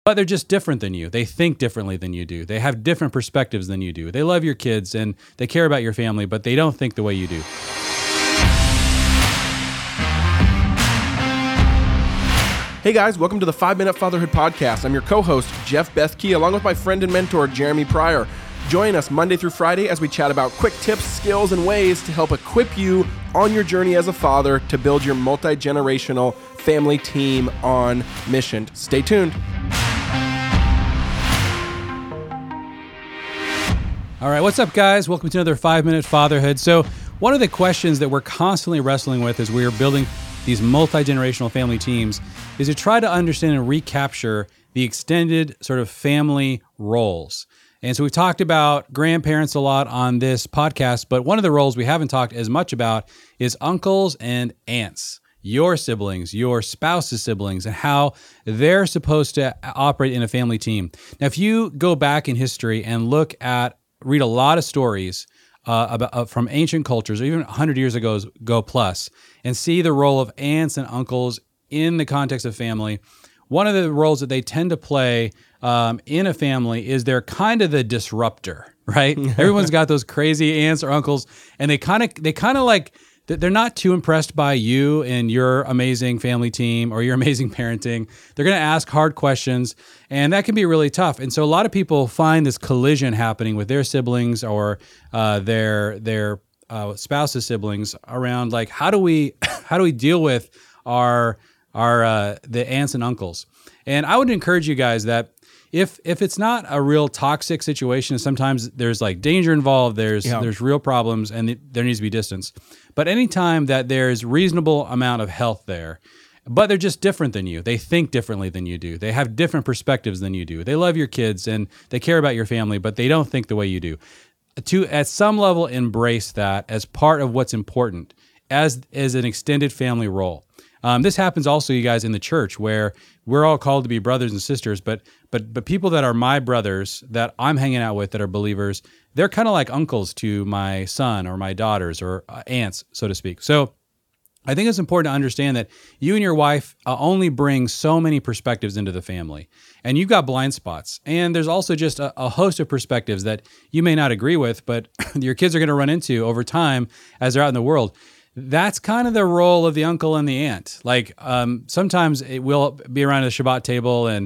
But they're just different than you. They think differently than you do. They have different perspectives than you do. They love your kids and they care about your family, but they don't think the way you do. Hey guys, welcome to the 5-Minute Fatherhood Podcast. I'm your co-host, Jeff Bethke, along with my friend and mentor, Jeremy Pryor. Join us Monday through Friday as we chat about quick tips, skills, and ways to help equip you on your journey as a father to build your multi-generational family team on mission. Stay tuned. All right, what's up, guys? Welcome to another 5-Minute Fatherhood. So one of the questions that we're constantly wrestling with as we're building these multi-generational family teams is to try to understand and recapture the extended sort of family roles. And so we've talked about grandparents a lot on this podcast, but one of the roles we haven't talked as much about is uncles and aunts, your siblings, your spouse's siblings, and how they're supposed to operate in a family team. Now, if you go back in history and read a lot of stories from ancient cultures, or even 100 years ago plus, and see the role of aunts and uncles in the context of family, one of the roles that they tend to play in a family is they're kind of the disruptor, right? Everyone's got those crazy aunts or uncles, and they kind of like, they're not too impressed by you and your amazing family team or your amazing parenting. They're going to ask hard questions, and that can be really tough. And so a lot of people find this collision happening with their siblings or their spouse's siblings around, like, how do we deal with the aunts and uncles? And I would encourage you guys that if it's not a real toxic situation, sometimes there's like danger involved, there's real problems, and there needs to be distance. But anytime that there's reasonable amount of health there, but they're just different than you. They think differently than you do. They have different perspectives than you do. They love your kids and they care about your family, but they don't think the way you do. To, at some level, embrace that as part of what's important as an extended family role. This happens also, you guys, in the church, where we're all called to be brothers and sisters, but people that are my brothers that I'm hanging out with that are believers, they're kind of like uncles to my son or my daughters or aunts, so to speak. So I think it's important to understand that you and your wife only bring so many perspectives into the family, and you've got blind spots. And there's also just a host of perspectives that you may not agree with, but your kids are going to run into over time as they're out in the world. That's kind of the role of the uncle and the aunt. Like sometimes it will be around the Shabbat table, and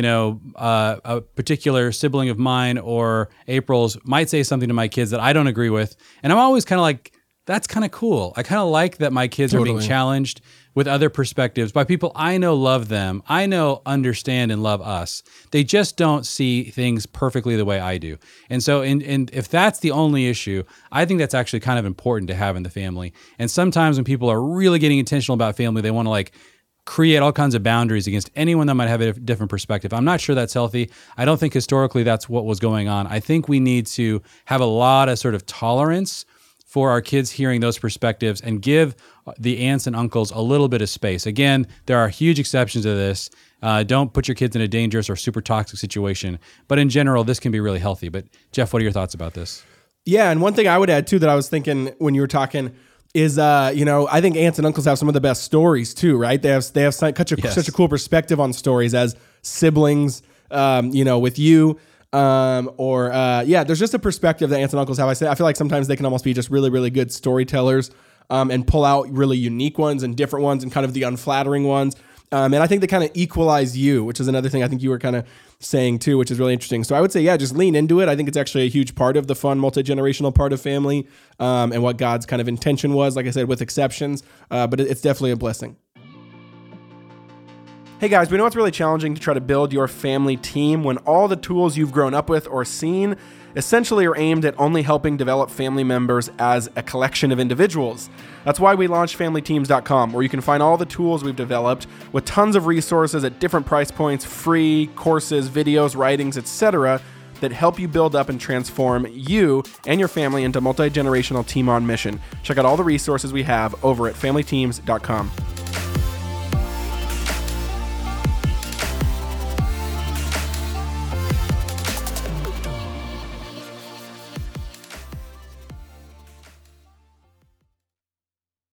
a particular sibling of mine or April's might say something to my kids that I don't agree with, and I'm always kind of like, that's kind of cool. I kind of like that my kids are being challenged with other perspectives by people I know love them, I know understand and love us. They just don't see things perfectly the way I do. And so if that's the only issue, I think that's actually kind of important to have in the family. And sometimes when people are really getting intentional about family, they want to like create all kinds of boundaries against anyone that might have a different perspective. I'm not sure that's healthy. I don't think historically that's what was going on. I think we need to have a lot of sort of tolerance for our kids hearing those perspectives and give the aunts and uncles a little bit of space. Again, there are huge exceptions to this. Don't put your kids in a dangerous or super toxic situation. But in general, this can be really healthy. But Jeff, what are your thoughts about this? Yeah, and one thing I would add too that I was thinking when you were talking is, I think aunts and uncles have some of the best stories too, right? They have such a cool perspective on stories as siblings, with you. There's just a perspective that aunts and uncles have. I feel like sometimes they can almost be just really, really good storytellers, and pull out really unique ones and different ones and kind of the unflattering ones. And I think they kind of equalize you, which is another thing I think you were kind of saying too, which is really interesting. So I would say, just lean into it. I think it's actually a huge part of the fun, multi-generational part of family, and what God's kind of intention was, like I said, with exceptions, but it's definitely a blessing. Hey guys, we know it's really challenging to try to build your family team when all the tools you've grown up with or seen essentially are aimed at only helping develop family members as a collection of individuals. That's why we launched FamilyTeams.com, where you can find all the tools we've developed with tons of resources at different price points, free courses, videos, writings, etc., that help you build up and transform you and your family into multi-generational team on mission. Check out all the resources we have over at FamilyTeams.com.